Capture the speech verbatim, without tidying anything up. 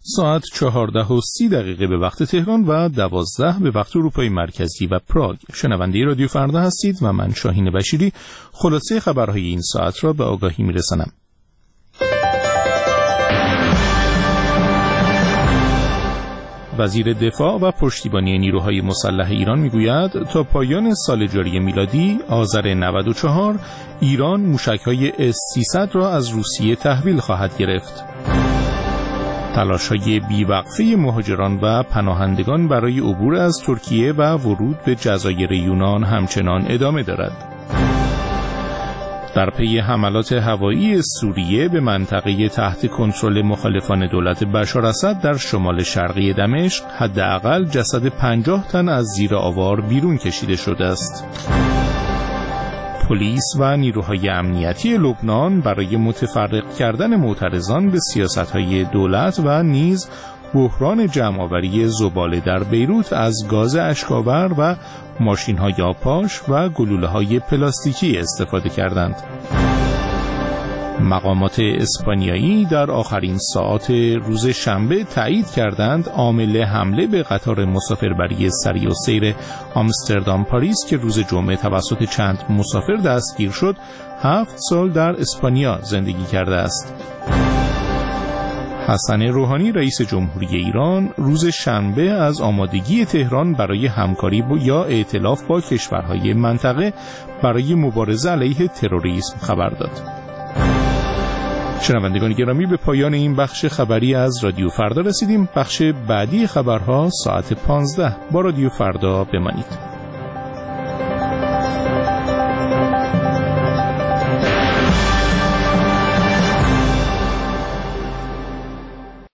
ساعت چهارده و سی دقیقه به وقت تهران و دوازده به وقت اروپای مرکزی و پراگ. شنونده رادیو فردا هستید و من شاهین بشیری خلاصه خبرهای این ساعت را به آگاهی میرسانم. وزیر دفاع و پشتیبانی نیروهای مسلح ایران میگوید تا پایان سال جاری میلادی آذر نود و چهار ایران موشک‌های اس سیصد را از روسیه تحویل خواهد گرفت. تلاش‌های بی‌وقفه مهاجران و پناهندگان برای عبور از ترکیه و ورود به جزایر یونان همچنان ادامه دارد. در پی حملات هوایی سوریه به منطقه تحت کنترل مخالفان دولت بشار اسد در شمال شرقی دمشق حداقل جسد پنجاه تن از زیر آوار بیرون کشیده شده است. پلیس و نیروهای امنیتی لبنان برای متفرق کردن معترضان به سیاست‌های دولت و نیز بحران جمع‌آوری زباله در بیروت از گاز اشک‌آور و ماشین‌های آبپاش و گلوله‌های پلاستیکی استفاده کردند. مقامات اسپانیایی در آخرین ساعات روز شنبه تایید کردند عامل حمله به قطار مسافربری سریع السیر آمستردام پاریس که روز جمعه توسط چند مسافر دستگیر شد، هفت سال در اسپانیا زندگی کرده است. حسن روحانی رئیس جمهوری ایران روز شنبه از آمادگی تهران برای همکاری با یا ائتلاف با کشورهای منطقه برای مبارزه علیه تروریسم خبر داد. شنوندگان گرامی، به پایان این بخش خبری از رادیو فردا رسیدیم. بخش بعدی خبرها ساعت پانزده با رادیو فردا بمانید.